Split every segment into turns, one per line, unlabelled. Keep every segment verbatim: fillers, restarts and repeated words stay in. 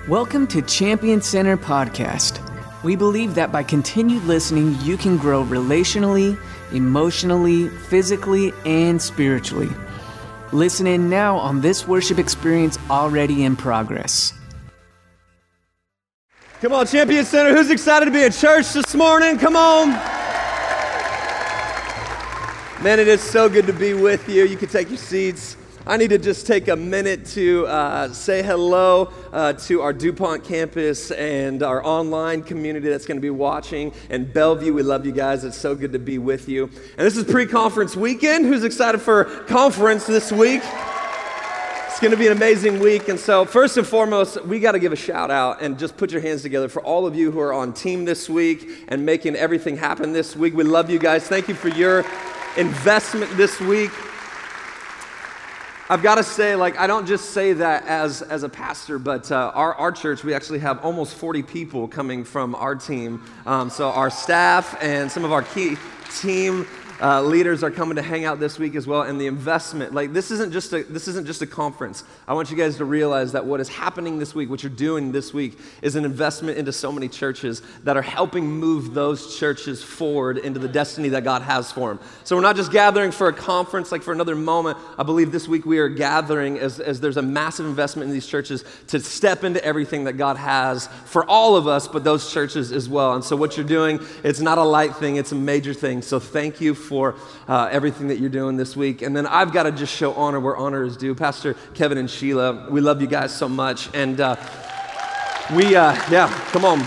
Welcome to Champion Center Podcast. We believe that by continued listening, you can grow relationally, emotionally, physically, and spiritually. Listen in now on this worship experience already in progress.
Come on, Champion Center. Who's excited to be at church this morning? Come on. Man, it is so good to be with you. You can take your seats. I need to just take a minute to uh, say hello uh, to our DuPont campus and our online community that's going to be watching. And Bellevue, we love you guys. It's so good to be with you. And this is pre-conference weekend. Who's excited for conference this week? It's going to be an amazing week. And so first and foremost, we got to give a shout out and just put your hands together for all of you who are on team this week and making everything happen this week. We love you guys. Thank you for your investment this week. I've got to say, like, I don't just say that as, as a pastor, but uh, our, our church, we actually have almost forty people coming from our team. Um, so our staff and some of our key team uh, leaders are coming to hang out this week as well. And the investment, like, this isn't just a this isn't just a conference. I want you guys to realize that what is happening this week, what you're doing this week, is an investment into so many churches that are helping move those churches forward into the destiny that God has for them. So we're not just gathering for a conference, like for another moment. I believe this week we are gathering as, as there's a massive investment in these churches to step into everything that God has for all of us, but those churches as well. And so what you're doing, it's not a light thing, it's a major thing. So thank you for uh, everything that you're doing this week. And then I've got to just show honor where honor is due. Pastor Kevin and Sheila, we love you guys so much. And uh, we, uh, yeah, come on.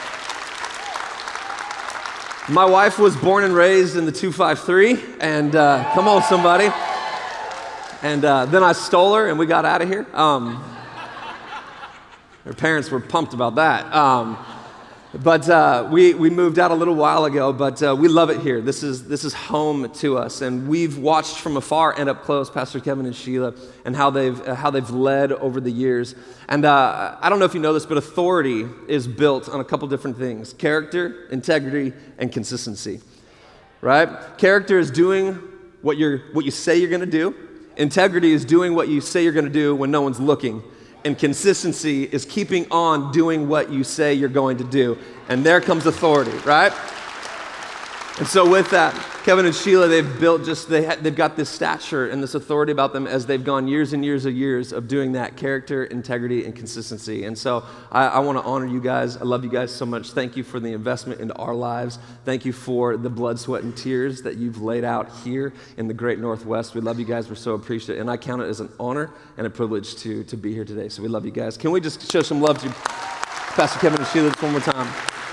My wife was born and raised in the two five three, and uh, come on, somebody. And uh, then I stole her, and we got out of here. Um, her parents were pumped about that. Um, but uh, we we moved out a little while ago, but uh, we love it here. This is this is home to us, and we've watched from afar and up close, Pastor Kevin and Sheila, and how they've uh, how they've led over the years. And uh, I don't know if you know this, but authority is built on a couple different things: character, integrity, and consistency. Right? Character is doing what you're what you say you're going to do. Integrity is doing what you say you're going to do when no one's looking. And consistency is keeping on doing what you say you're going to do. And there comes authority, right? And so with that, Kevin and Sheila, they've built just, they ha- they've got this stature and this authority about them as they've gone years and years and years of doing that: character, integrity, and consistency. And so I, I want to honor you guys. I love you guys so much. Thank you for the investment into our lives. Thank you for the blood, sweat, and tears that you've laid out here in the great Northwest. We love you guys. We're so appreciative. And I count it as an honor and a privilege to, to be here today. So we love you guys. Can we just show some love to Pastor Kevin and Sheila one more time?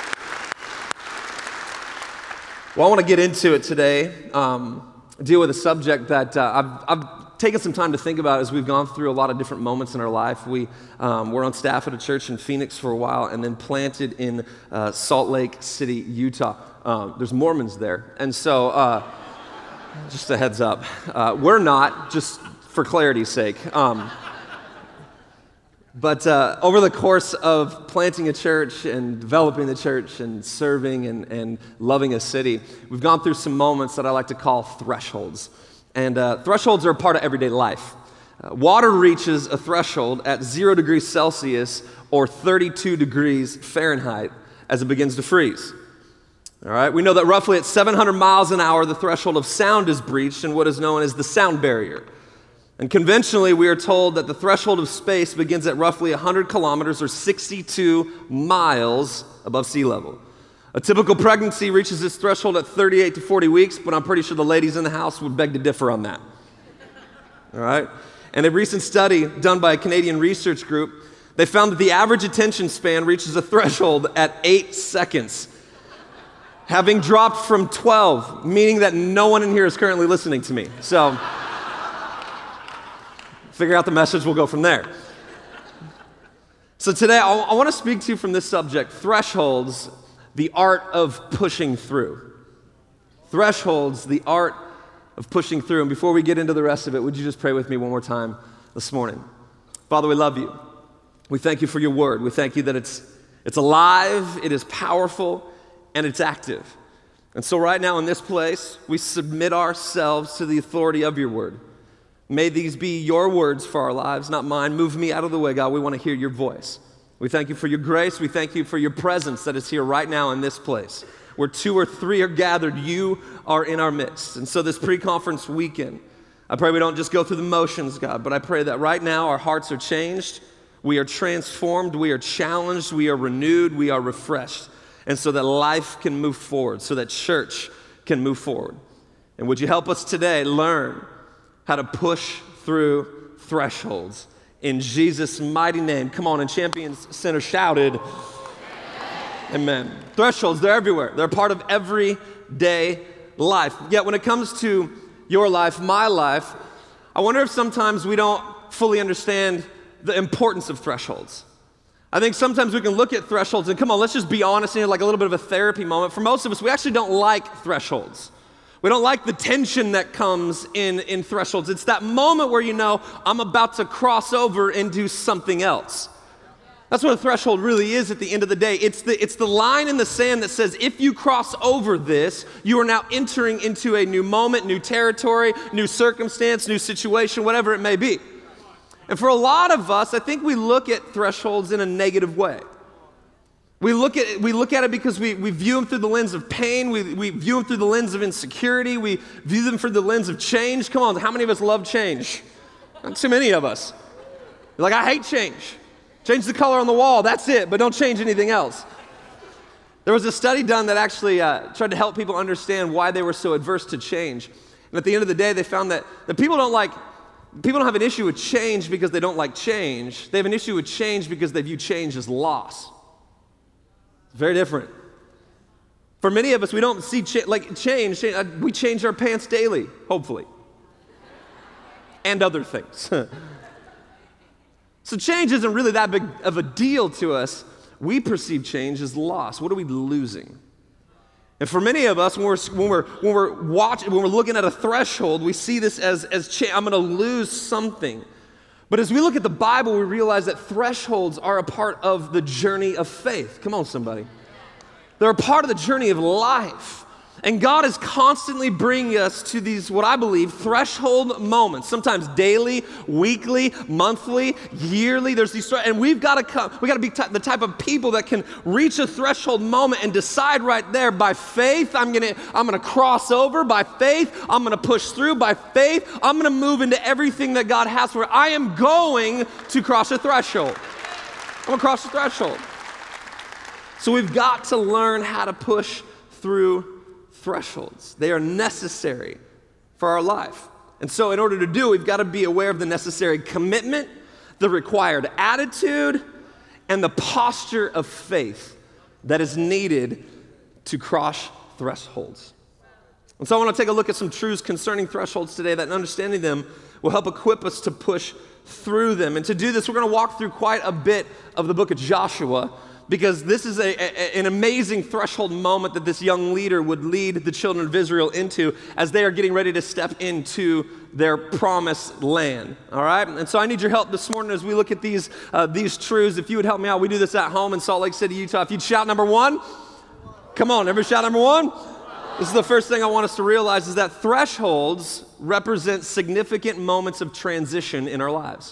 Well, I want to get into it today, um, deal with a subject that uh, I've, I've taken some time to think about as we've gone through a lot of different moments in our life. We um, were on staff at a church in Phoenix for a while and then planted in uh, Salt Lake City, Utah. Uh, there's Mormons there. And so, uh, just a heads up, uh, we're not, just for clarity's sake. Um, But uh, over the course of planting a church and developing the church and serving and, and loving a city, we've gone through some moments that I like to call thresholds. And uh, thresholds are a part of everyday life. Uh, water reaches a threshold at zero degrees Celsius or thirty-two degrees Fahrenheit as it begins to freeze. All right, we know that roughly at seven hundred miles an hour, the threshold of sound is breached in what is known as the sound barrier. And conventionally, we are told that the threshold of space begins at roughly one hundred kilometers or sixty-two miles above sea level. A typical pregnancy reaches this threshold at thirty-eight to forty weeks, but I'm pretty sure the ladies in the house would beg to differ on that. All right? And a recent study done by a Canadian research group, they found that the average attention span reaches a threshold at eight seconds, having dropped from twelve, meaning that no one in here is currently listening to me. So figure out the message, we'll go from there. So today, I, I want to speak to you from this subject: thresholds, the art of pushing through. Thresholds, the art of pushing through. And before we get into the rest of it, would you just pray with me one more time this morning? Father, we love you. We thank you for your word. We thank you that it's, it's alive, it is powerful, and it's active. And so right now in this place, we submit ourselves to the authority of your word. May these be your words for our lives, not mine. Move me out of the way, God. We want to hear your voice. We thank you for your grace. We thank you for your presence that is here right now in this place. Where two or three are gathered, you are in our midst. And so this pre-conference weekend, I pray we don't just go through the motions, God, but I pray that right now our hearts are changed, we are transformed, we are challenged, we are renewed, we are refreshed. And so that life can move forward, so that church can move forward. And would you help us today learn how to push through thresholds? In Jesus' mighty name. Come on, and Champions Center shouted, amen. Thresholds, they're everywhere. They're a part of everyday life. Yet when it comes to your life, my life, I wonder if sometimes we don't fully understand the importance of thresholds. I think sometimes we can look at thresholds and come on, let's just be honest here, like a little bit of a therapy moment. For most of us, we actually don't like thresholds. We don't like the tension that comes in, in thresholds. It's that moment where you know, I'm about to cross over into something else. That's what a threshold really is at the end of the day. It's the, it's the line in the sand that says, if you cross over this, you are now entering into a new moment, new territory, new circumstance, new situation, whatever it may be. And for a lot of us, I think we look at thresholds in a negative way. We look at, we look at it because we, we view them through the lens of pain. We, we view them through the lens of insecurity. We view them through the lens of change. Come on, how many of us love change? Not too many of us. You're like, I hate change. Change the color on the wall, that's it, but don't change anything else. There was a study done that actually uh, tried to help people understand why they were so adverse to change. And at the end of the day, they found that, that people don't like, people don't have an issue with change because they don't like change. They have an issue with change because they view change as loss. It's very different. For many of us, we don't see cha- like change, change. We change our pants daily, hopefully. And other things. So change isn't really that big of a deal to us. We perceive change as loss. What are we losing? And for many of us, when we're when we're when we're watching, when we're looking at a threshold, we see this as as cha- I'm going to lose something. But as we look at the Bible, we realize that thresholds are a part of the journey of faith. Come on, somebody. They're a part of the journey of life. And God is constantly bringing us to these, what I believe, threshold moments, sometimes daily, weekly, monthly, yearly. There's these, and we've got to come, we got to be t- the type of people that can reach a threshold moment and decide right there, by faith, I'm gonna, I'm gonna cross over. By faith, I'm gonna push through. By faith, I'm gonna move into everything that God has for me. I am going to cross a threshold. I'm gonna cross the threshold. So we've got to learn how to push through thresholds. They are necessary for our life. And so in order to do, we've got to be aware of the necessary commitment, the required attitude, and the posture of faith that is needed to cross thresholds. And so I want to take a look at some truths concerning thresholds today, that in understanding them will help equip us to push through them. And to do this, we're going to walk through quite a bit of the book of Joshua, because this is a, a, an amazing threshold moment that this young leader would lead the children of Israel into as they are getting ready to step into their promised land, all right? And so I need your help this morning as we look at these, uh, these truths. If you would help me out, we do this at home in Salt Lake City, Utah. If you'd shout number one. Come on, everybody shout number one. This is the first thing I want us to realize, is that thresholds represent significant moments of transition in our lives.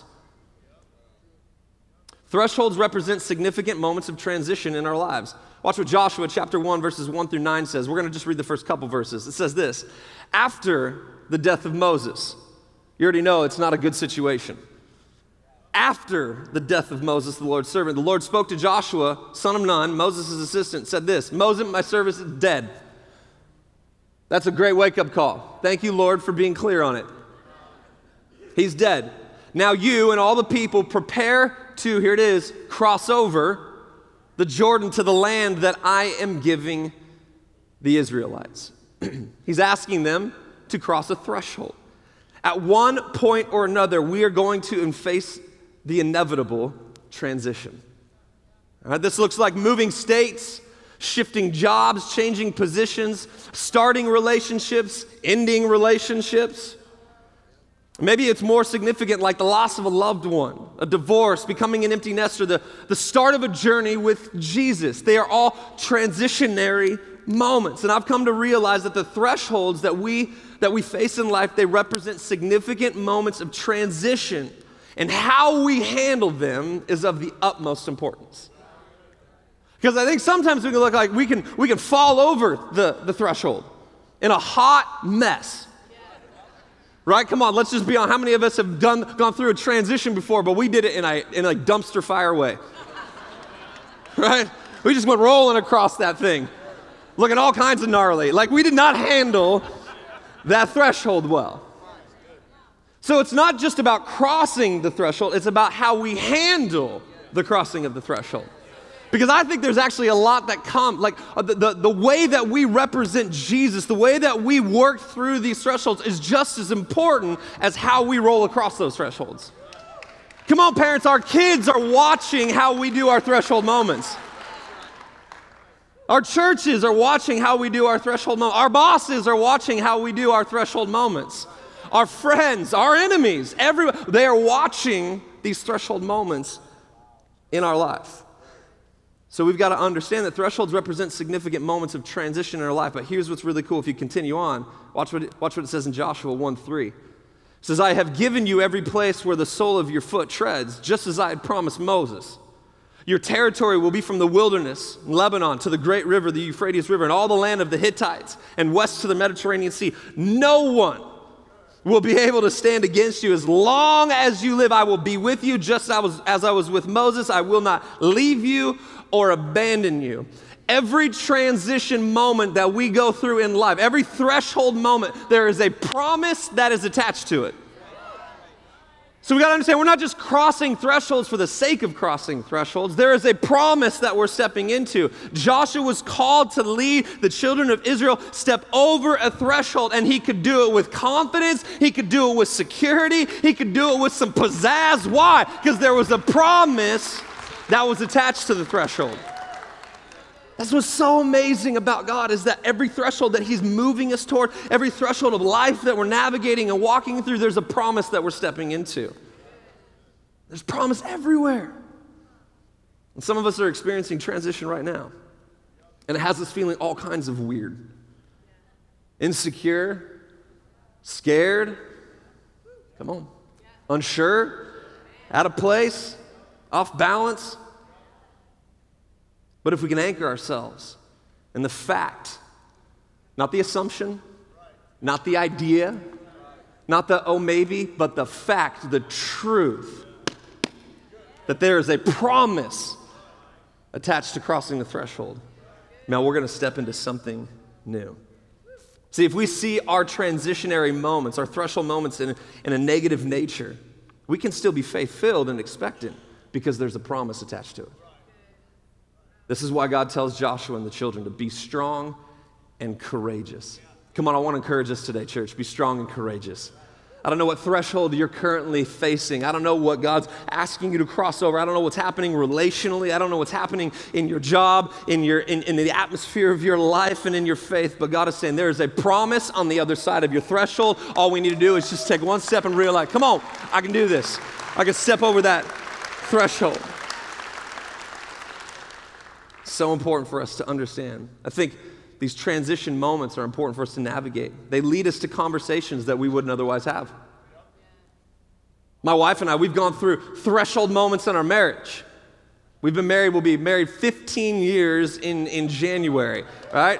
Thresholds represent significant moments of transition in our lives. Watch what Joshua chapter one, verses one through nine says. We're going to just read the first couple verses. It says this: after the death of Moses, you already know it's not a good situation. After the death of Moses, the Lord's servant, the Lord spoke to Joshua, son of Nun, Moses' assistant, said this: Moses, my servant, is dead. That's a great wake-up call. Thank you, Lord, for being clear on it. He's dead. Now you and all the people prepare to, here it is, cross over the Jordan to the land that I am giving the Israelites. He's asking them to cross a threshold. At one point or another, we are going to face the inevitable transition. All right, this looks like moving states, shifting jobs, changing positions, starting relationships, ending relationships. Maybe it's more significant, like the loss of a loved one, a divorce, becoming an empty nester, the, the start of a journey with Jesus. They are all transitionary moments. And I've come to realize that the thresholds that we, that we face in life, they represent significant moments of transition And how we handle them is of the utmost importance. Because I think sometimes we can look like we can, we can fall over the, the threshold in a hot mess. Right? Come on, let's just be honest. How many of us have done gone through a transition before, but we did it in a, in a dumpster fire way? Right? We just went rolling across that thing, looking all kinds of gnarly. Like we did not handle that threshold well. So it's not just about crossing the threshold, it's about how we handle the crossing of the threshold. Because I think there's actually a lot that comes, like uh, the, the, the way that we represent Jesus, the way that we work through these thresholds is just as important as how we roll across those thresholds. Come on, parents, our kids are watching how we do our threshold moments. Our churches are watching how we do our threshold moments. Our bosses are watching how we do our threshold moments. Our friends, our enemies, everyone, they are watching these threshold moments in our life. So we've got to understand that thresholds represent significant moments of transition in our life. But here's what's really cool. If you continue on, watch what it, watch what it says in Joshua one three. It says, I have given you every place where the sole of your foot treads, just as I had promised Moses. Your territory will be from the wilderness, Lebanon, to the great river, the Euphrates River, and all the land of the Hittites, and west to the Mediterranean Sea. No one will be able to stand against you. As long as you live, I will be with you, just as I was, as I was with Moses. I will not leave you or abandon you. Every transition moment that we go through in life, every threshold moment, there is a promise that is attached to it. So we got to understand, we're not just crossing thresholds for the sake of crossing thresholds. There is a promise that we're stepping into. Joshua was called to lead the children of Israel step over a threshold, and he could do it with confidence. He could do it with security. He could do it with some pizzazz. Why? Because there was a promise that was attached to the threshold. That's what's so amazing about God, is that every threshold that he's moving us toward, every threshold of life that we're navigating and walking through, there's a promise that we're stepping into. There's promise everywhere. And some of us are experiencing transition right now. And it has us feeling all kinds of weird. Insecure, scared, come on, unsure, out of place, off balance. But if we can anchor ourselves in the fact, not the assumption, not the idea, not the oh maybe, but the fact, the truth, that there is a promise attached to crossing the threshold, now we're going to step into something new. See, if we see our transitionary moments, our threshold moments in, in a negative nature, we can still be faith-filled and expectant because there's a promise attached to it. This is why God tells Joshua and the children to be strong and courageous. Come on, I want to encourage us today, church. Be strong and courageous. I don't know what threshold you're currently facing. I don't know what God's asking you to cross over. I don't know what's happening relationally. I don't know what's happening in your job, in your in, in the atmosphere of your life, and in your faith. But God is saying there is a promise on the other side of your threshold. All we need to do is just take one step and realize, come on, I can do this. I can step over that threshold. So important for us to understand. I think these transition moments are important for us to navigate. They lead us to conversations that we wouldn't otherwise have. My wife and I, we've gone through threshold moments in our marriage. We've been married, we'll be married fifteen years in, in January, right?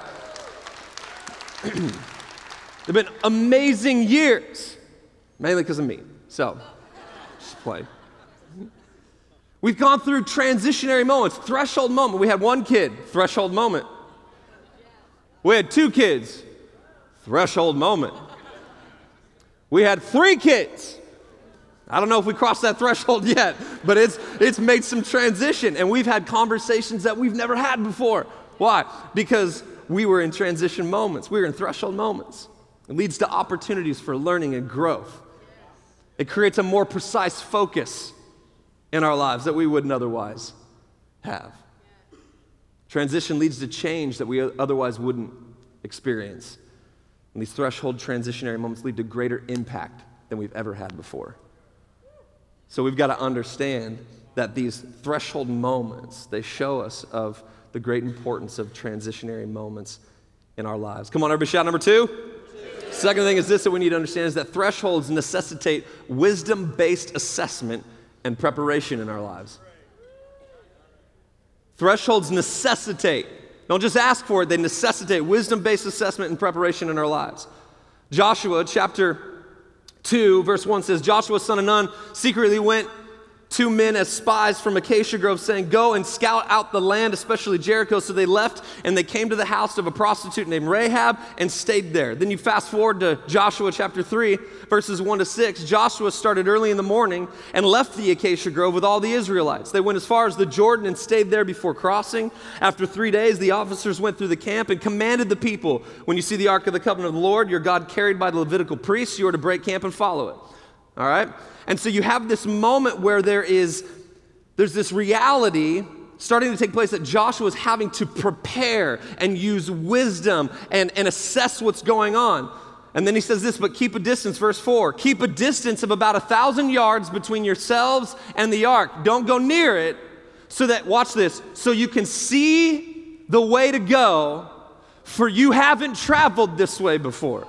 They've been amazing years, mainly because of me. So, just play. We've gone through transitionary moments, threshold moment. We had one kid, threshold moment. We had two kids, threshold moment. We had three kids. I don't know if we crossed that threshold yet, but it's it's made some transition, and we've had conversations that we've never had before. Why? Because we were in transition moments. We were in threshold moments. It leads to opportunities for learning and growth. It creates a more precise focus in our lives that we wouldn't otherwise have. Transition leads to change that we otherwise wouldn't experience. And these threshold transitionary moments lead to greater impact than we've ever had before. So we've got to understand that these threshold moments, they show us of the great importance of transitionary moments in our lives. Come on, everybody, shout number two. two. Second thing is this that we need to understand is that thresholds necessitate wisdom-based assessment and preparation in our lives. Thresholds necessitate, don't just ask for it, they necessitate wisdom-based assessment and preparation in our lives. Joshua chapter two, verse one says, Joshua, son of Nun, secretly went two men as spies from Acacia Grove, saying, go and scout out the land, especially Jericho. So they left, and they came to the house of a prostitute named Rahab and stayed there. Then you fast forward to Joshua chapter three, verses one to six. Joshua started early in the morning and left the Acacia Grove with all the Israelites. They went as far as the Jordan and stayed there before crossing. After three days, the officers went through the camp and commanded the people, when you see the ark of the covenant of the Lord, your God, carried by the Levitical priests, you are to break camp and follow it. All right? And so you have this moment where there is, there's this reality starting to take place that Joshua is having to prepare and use wisdom and, and assess what's going on. And then he says this, but keep a distance, verse four, keep a distance of about a thousand yards between yourselves and the ark. Don't go near it so that, watch this, so you can see the way to go, for you haven't traveled this way before.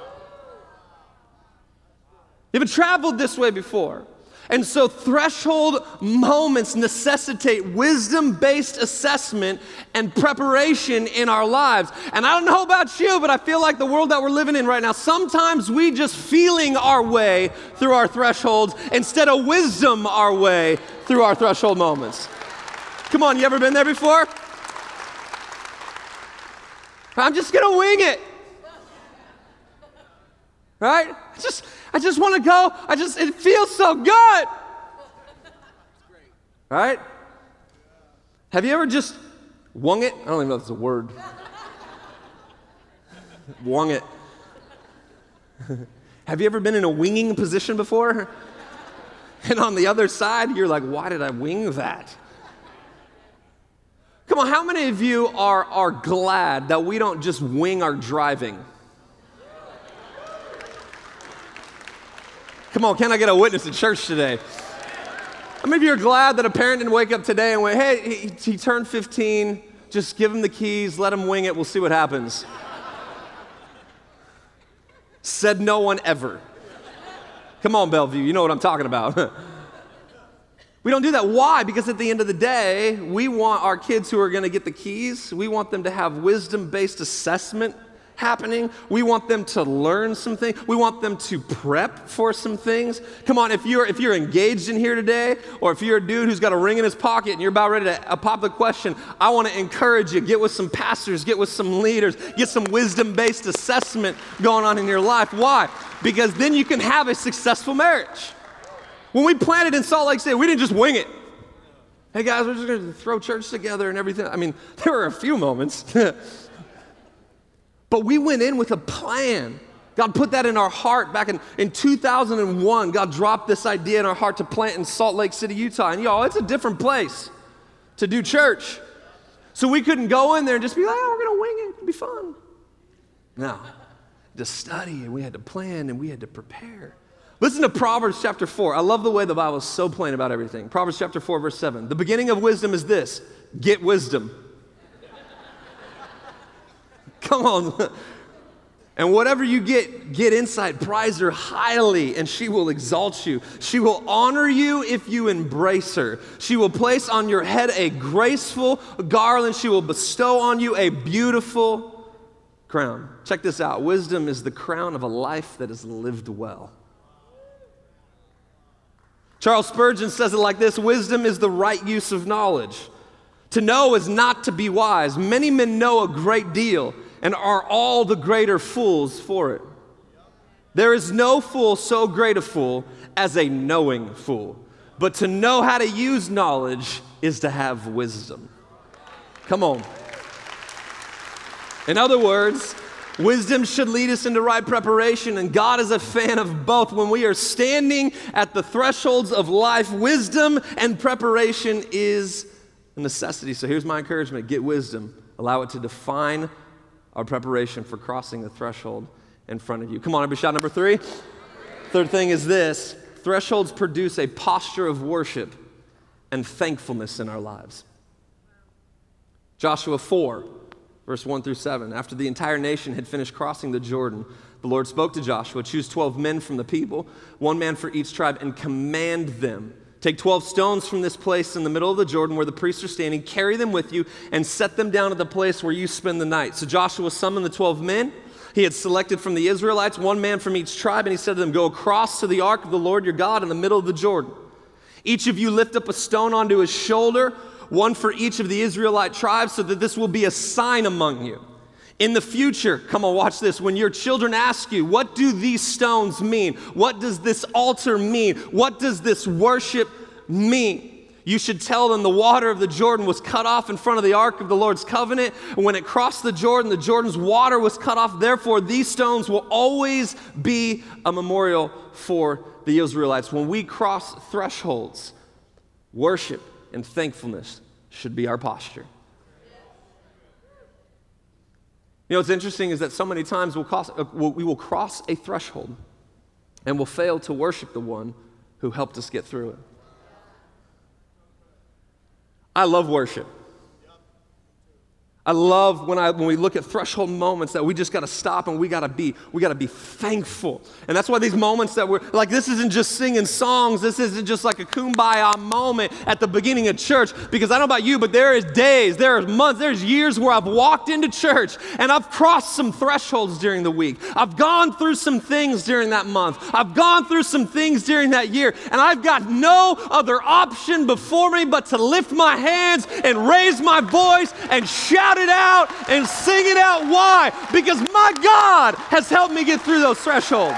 You haven't traveled this way before. And so threshold moments necessitate wisdom-based assessment and preparation in our lives. And I don't know about you, but I feel like the world that we're living in right now, sometimes we just feeling our way through our thresholds instead of wisdom our way through our threshold moments. Come on, you ever been there before? I'm just gonna wing it. Right? I just, I just want to go. I just, it feels so good. Right? Have you ever just wung it? I don't even know if it's a word. Wung it. Have you ever been in a winging position before? And on the other side, you're like, why did I wing that? Come on, how many of you are, are glad that we don't just wing our driving? Come on, can I get a witness at church today? How many of you are glad that a parent didn't wake up today and went, hey, he, he turned fifteen, just give him the keys, let him wing it, we'll see what happens. Said no one ever. Come on, Bellevue, you know what I'm talking about. We don't do that. Why? Because at the end of the day, we want our kids who are going to get the keys, we want them to have wisdom-based assessment happening. We want them to learn some things. We want them to prep for some things. Come on, if you're if you're engaged in here today, or if you're a dude who's got a ring in his pocket and you're about ready to uh, pop the question, I want to encourage you, get with some pastors, get with some leaders, get some wisdom-based assessment going on in your life. Why? Because then you can have a successful marriage. When we planted in Salt Lake City, we didn't just wing it. Hey guys, we're just going to throw church together and everything. I mean, there were a few moments. But we went in with a plan. God put that in our heart back in, in two thousand one. God dropped this idea in our heart to plant in Salt Lake City, Utah. And y'all, it's a different place to do church. So we couldn't go in there and just be like, oh, we're going to wing it. It'll be fun. No. To study, and we had to plan, and we had to prepare. Listen to Proverbs chapter four. I love the way the Bible is so plain about everything. Proverbs chapter four, verse seven. The beginning of wisdom is this: get wisdom. Come on. And whatever you get, get insight, prize her highly, and she will exalt you. She will honor you if you embrace her. She will place on your head a graceful garland. She will bestow on you a beautiful crown. Check this out. Wisdom is the crown of a life that is lived well. Charles Spurgeon says it like this: wisdom is the right use of knowledge. To know is not to be wise. Many men know a great deal and are all the greater fools for it. There is no fool so great a fool as a knowing fool. But to know how to use knowledge is to have wisdom. Come on. In other words, wisdom should lead us into right preparation, and God is a fan of both. When we are standing at the thresholds of life, wisdom and preparation is a necessity. So here's my encouragement: get wisdom. Allow it to define our preparation for crossing the threshold in front of you. Come on, everybody, shot number three. Third thing is this: thresholds produce a posture of worship and thankfulness in our lives. Joshua four, verse one through seven. After the entire nation had finished crossing the Jordan, The Lord spoke to Joshua, choose twelve men from the people, one man for each tribe, and command them. Take twelve stones from this place in the middle of the Jordan where the priests are standing, carry them with you, and set them down at the place where you spend the night. So Joshua summoned the twelve men. He had selected from the Israelites one man from each tribe, and he said to them, go across to the ark of the Lord your God in the middle of the Jordan. Each of you lift up a stone onto his shoulder, one for each of the Israelite tribes, so that this will be a sign among you. In the future, come on, watch this. When your children ask you, what do these stones mean? What does this altar mean? What does this worship mean? You should tell them the water of the Jordan was cut off in front of the ark of the Lord's covenant. When it crossed the Jordan, the Jordan's water was cut off. Therefore, these stones will always be a memorial for the Israelites. When we cross thresholds, worship and thankfulness should be our posture. You know, what's interesting is that so many times we'll cross, uh, we'll, we will cross a threshold and we'll fail to worship the one who helped us get through it. I love worship. I love when I when we look at threshold moments that we just got to stop and we got to be we got to be thankful. And that's why these moments that we're like, this isn't just singing songs. This isn't just like a kumbaya moment at the beginning of church. Because I don't know about you, but there is days, there are months, there's years where I've walked into church and I've crossed some thresholds during the week. I've gone through some things during that month. I've gone through some things during that year, and I've got no other option before me but to lift my hands and raise my voice and shout it out and sing it out. Why? Because my God has helped me get through those thresholds.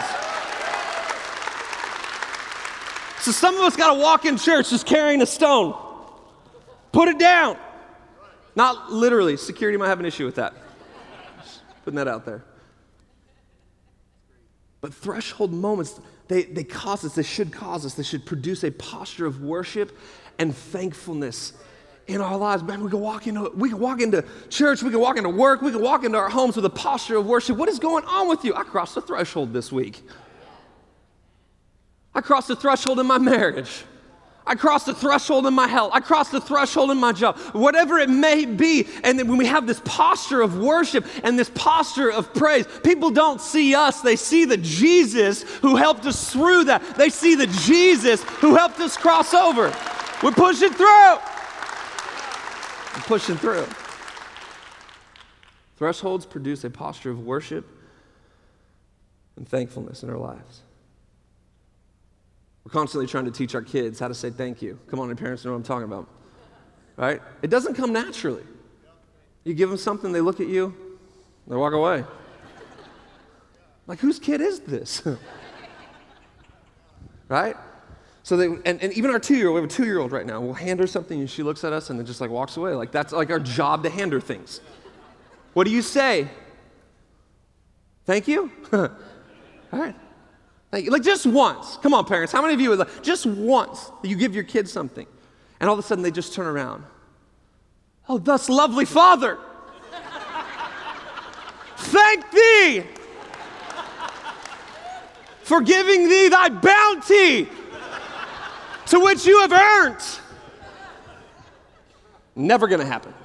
So some of us got to walk in church just carrying a stone. Put it down. Not literally. Security might have an issue with that. Just putting that out there. But threshold moments, they, they cause us, they should cause us, they should produce a posture of worship and thankfulness in our lives. Man, we can walk into we can walk into church, we can walk into work, we can walk into our homes with a posture of worship. What is going on with you? I crossed the threshold this week. I crossed the threshold in my marriage. I crossed the threshold in my health. I crossed the threshold in my job. Whatever it may be, and then when we have this posture of worship and this posture of praise, people don't see us. They see the Jesus who helped us through that. They see the Jesus who helped us cross over. We're pushing through. We're pushing through. Thresholds produce a posture of worship and thankfulness in our lives. We're constantly trying to teach our kids how to say thank you. Come on, your parents know what I'm talking about. Right? It doesn't come naturally. You give them something, they look at you, they walk away. Like, whose kid is this? Right? So they, and, and even our two-year-old, we have a two-year-old right now, we'll hand her something and she looks at us and then just like walks away. Like, that's like our job to hand her things. What do you say? Thank you? All right. Thank you. Like, just once. Come on, parents. How many of you would like, just once, you give your kids something and all of a sudden they just turn around. Oh, thus lovely Father. Thank thee for giving thee thy bounty to which you have earned. Never gonna happen.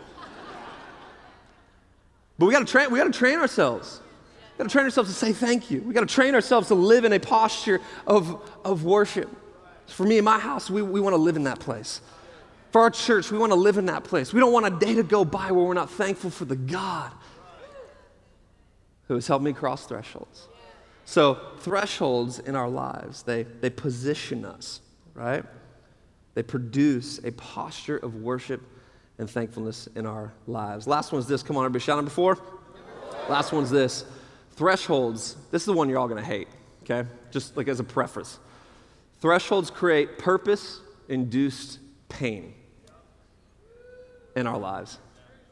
But we gotta train, we gotta train ourselves. We gotta train ourselves to say thank you. We gotta train ourselves to live in a posture of, of worship. For me, in my house, we, we wanna live in that place. For our church, we wanna live in that place. We don't want a day to go by where we're not thankful for the God who has helped me cross thresholds. So thresholds in our lives, they, they position us, right? They produce a posture of worship and thankfulness in our lives. Last one's this. Come on, everybody, shout number four. Last one's this. Thresholds, this is the one you're all gonna hate, okay? Just like as a preface. Thresholds create purpose-induced pain in our lives.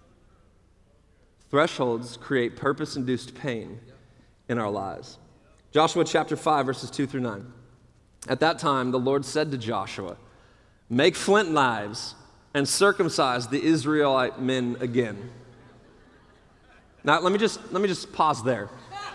Thresholds create purpose-induced pain in our lives. Joshua chapter five, verses two through nine. At that time, the Lord said to Joshua, make flint knives and circumcise the Israelite men again. Now, let me just, let me just pause there.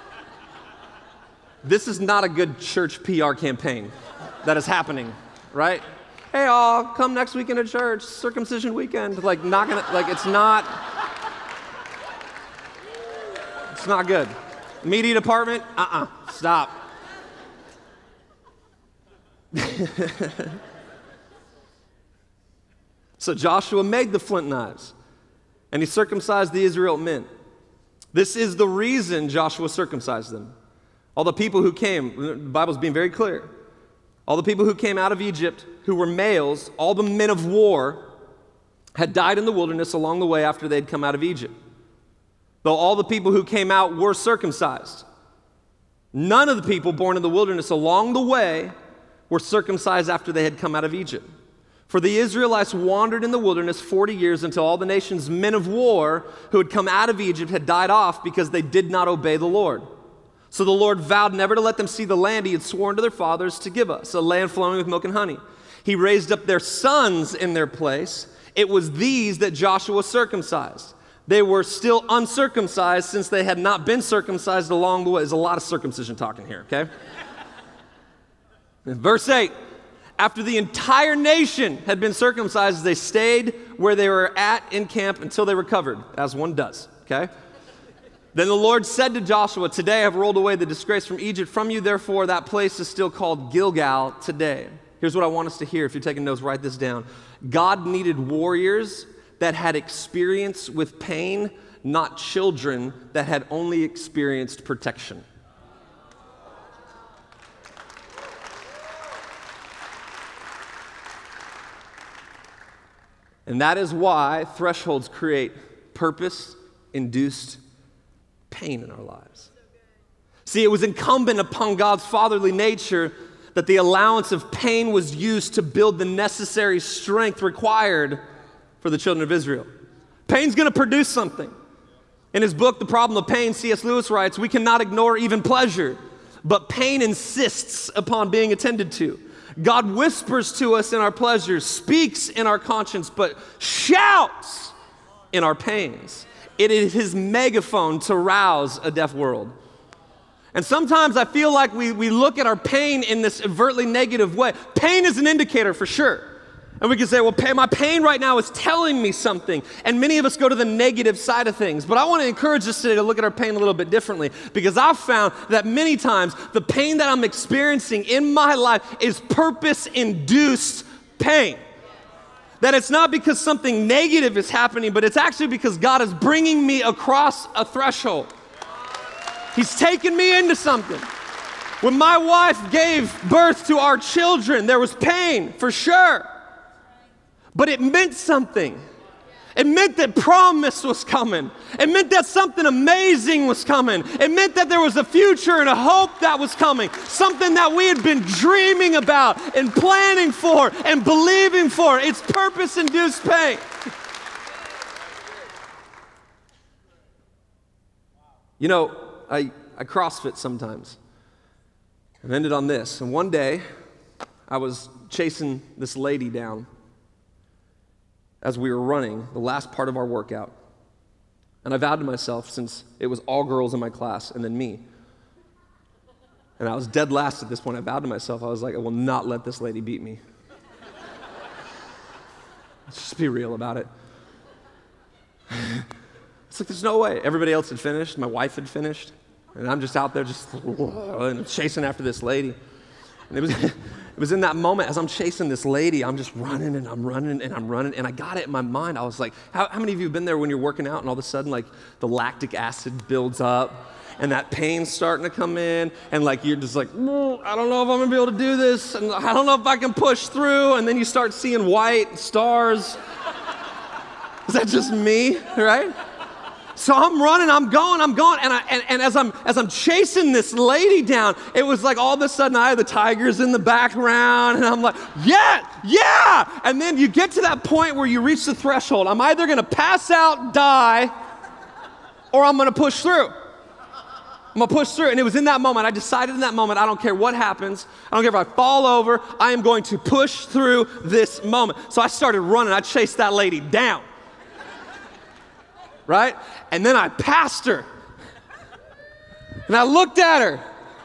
This is not a good church P R campaign that is happening, right? Hey, all, come next weekend to church, circumcision weekend. Like, not gonna, like, it's not, it's not good. Immediate apartment? Uh-uh. Stop. So Joshua made the flint knives, and he circumcised the Israel men. This is the reason Joshua circumcised them. All the people who came, the Bible's being very clear, all the people who came out of Egypt who were males, all the men of war, had died in the wilderness along the way after they'd come out of Egypt. Though all the people who came out were circumcised, none of the people born in the wilderness along the way were circumcised after they had come out of Egypt. For the Israelites wandered in the wilderness forty years until all the nation's men of war who had come out of Egypt had died off because they did not obey the Lord. So the Lord vowed never to let them see the land he had sworn to their fathers to give us, a land flowing with milk and honey. He raised up their sons in their place. It was these that Joshua circumcised. They were still uncircumcised since they had not been circumcised along the way. There's a lot of circumcision talking here, okay? Verse eight, after the entire nation had been circumcised, they stayed where they were at in camp until they recovered, as one does, okay? Then the Lord said to Joshua, today I have rolled away the disgrace from Egypt from you, therefore that place is still called Gilgal today. Here's what I want us to hear. If you're taking notes, write this down. God needed warriors that had experience with pain, not children that had only experienced protection. And that is why thresholds create purpose-induced pain in our lives. See, it was incumbent upon God's fatherly nature that the allowance of pain was used to build the necessary strength required for the children of Israel. Pain's going to produce something. In his book, The Problem of Pain, C S Lewis writes, we cannot ignore even pleasure, but pain insists upon being attended to. God whispers to us in our pleasures, speaks in our conscience, but shouts in our pains. It is his megaphone to rouse a deaf world. And sometimes I feel like we, we look at our pain in this overtly negative way. Pain is an indicator for sure. And we can say, well, pain, my pain right now is telling me something. And many of us go to the negative side of things. But I want to encourage us today to look at our pain a little bit differently, because I've found that many times the pain that I'm experiencing in my life is purpose-induced pain. That it's not because something negative is happening, but it's actually because God is bringing me across a threshold. He's taken me into something. When my wife gave birth to our children, there was pain, for sure. But it meant something. It meant that promise was coming. It meant that something amazing was coming. It meant that there was a future and a hope that was coming. Something that we had been dreaming about and planning for and believing for. It's purpose-induced pain. You know, I, I CrossFit sometimes. I've ended on this. And one day, I was chasing this lady down as we were running the last part of our workout. And I vowed to myself, since it was all girls in my class and then me, and I was dead last at this point, I vowed to myself, I was like, I will not let this lady beat me. Let's just be real about it. It's like, there's no way. Everybody else had finished. My wife had finished. And I'm just out there just and chasing after this lady. And it was, it was in that moment, as I'm chasing this lady, I'm just running and I'm running and I'm running. And I got it in my mind. I was like, how, how many of you have been there when you're working out and all of a sudden, like, the lactic acid builds up and that pain's starting to come in and, like, you're just like, mm, I don't know if I'm going to be able to do this. And I don't know if I can push through. And then you start seeing white stars. Is that just me, right? So I'm running, I'm going, I'm going, and, I, and, and as I'm as I'm chasing this lady down, it was like all of a sudden I had the tigers in the background, and I'm like, yeah, yeah! And then you get to that point where you reach the threshold. I'm either gonna pass out, die, or I'm gonna push through. I'm gonna push through. And it was in that moment, I decided in that moment, I don't care what happens, I don't care if I fall over, I am going to push through this moment. So I started running, I chased that lady down. Right? And then I passed her. And I looked at her.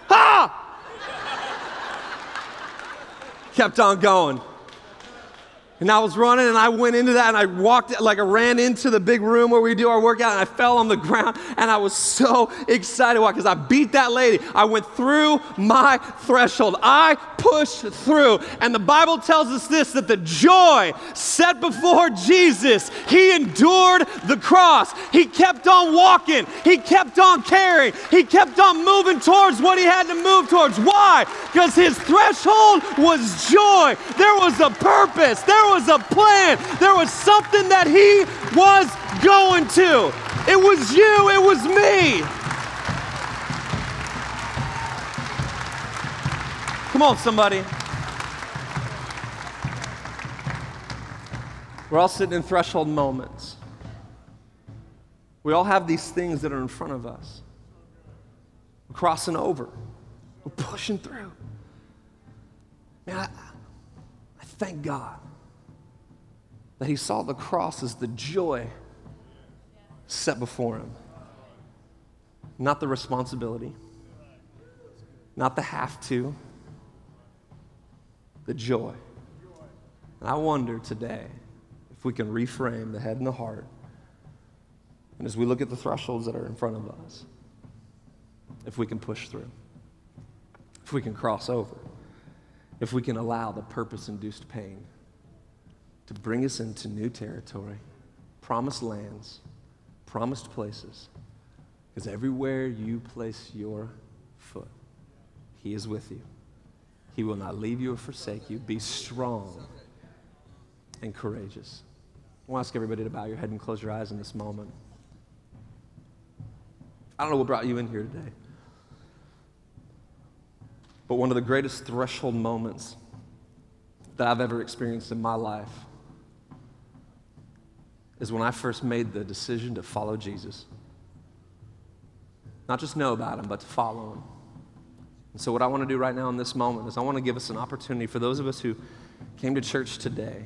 Ah! Kept on going. And I was running and I went into that and I walked, like I ran into the big room where we do our workout and I fell on the ground and I was so excited because I beat that lady. I went through my threshold. I pushed through. And the Bible tells us this, that the joy set before Jesus, he endured the cross. He kept on walking. He kept on carrying. He kept on moving towards what he had to move towards. Why? Because his threshold was joy. There was a purpose. There was a plan. There was something that he was going to. It was you. It was me. Come on, somebody. We're all sitting in threshold moments. We all have these things that are in front of us. We're crossing over. We're pushing through. Man, I, I thank God that he saw the cross as the joy set before him. Not the responsibility, not the have to, the joy. And I wonder today if we can reframe the head and the heart, and as we look at the thresholds that are in front of us, if we can push through, if we can cross over, if we can allow the purpose-induced pain to bring us into new territory, promised lands, promised places. Because everywhere you place your foot, he is with you. He will not leave you or forsake you. Be strong and courageous. I want to ask everybody to bow your head and close your eyes in this moment. I don't know what brought you in here today, but one of the greatest threshold moments that I've ever experienced in my life is when I first made the decision to follow Jesus. Not just know about him, but to follow him. And so what I want to do right now in this moment is I want to give us an opportunity for those of us who came to church today,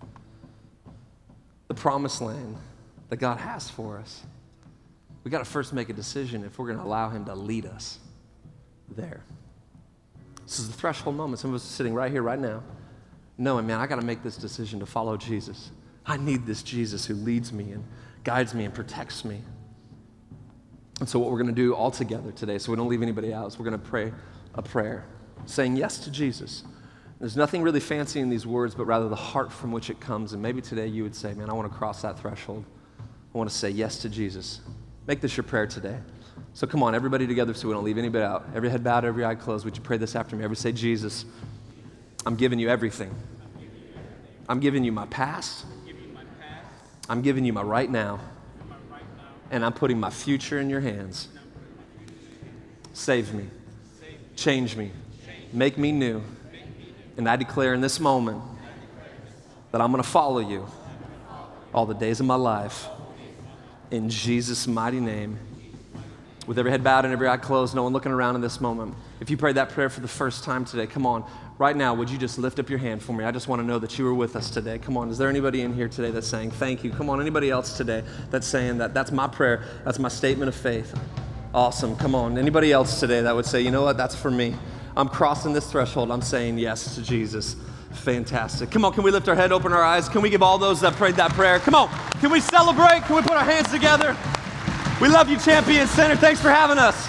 the promised land that God has for us. We got to first make a decision if we're going to allow him to lead us there. This is the threshold moment. Some of us are sitting right here, right now, knowing, man, I got to make this decision to follow Jesus. I need this Jesus who leads me and guides me and protects me. And so what we're going to do all together today, so we don't leave anybody out, is we're going to pray a prayer saying yes to Jesus. There's nothing really fancy in these words, but rather the heart from which it comes. And maybe today you would say, man, I want to cross that threshold. I want to say yes to Jesus. Make this your prayer today. So come on, everybody together so we don't leave anybody out. Every head bowed, every eye closed. Would you pray this after me? Everybody say, Jesus, I'm giving you everything. I'm giving you my past. I'm giving you my right now. And I'm putting my future in your hands. Save me. Change me. Make me new. And I declare in this moment that I'm going to follow you all the days of my life. In Jesus' mighty name. With every head bowed and every eye closed, no one looking around in this moment. If you prayed that prayer for the first time today, come on. Right now, would you just lift up your hand for me? I just want to know that you were with us today. Come on. Is there anybody in here today that's saying thank you? Come on. Anybody else today that's saying that? That's my prayer. That's my statement of faith. Awesome. Come on. Anybody else today that would say, you know what? That's for me. I'm crossing this threshold. I'm saying yes to Jesus. Fantastic. Come on. Can we lift our head, open our eyes? Can we give all those that prayed that prayer? Come on. Can we celebrate? Can we put our hands together? We love you, Champion Center. Thanks for having us.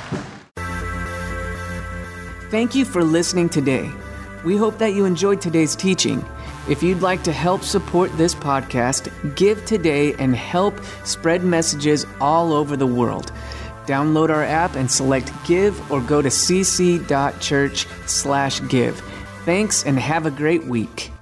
Thank you for listening today. We hope that you enjoyed today's teaching. If you'd like to help support this podcast, give today and help spread messages all over the world. Download our app and select Give or go to cc.church slash give. Thanks and have a great week.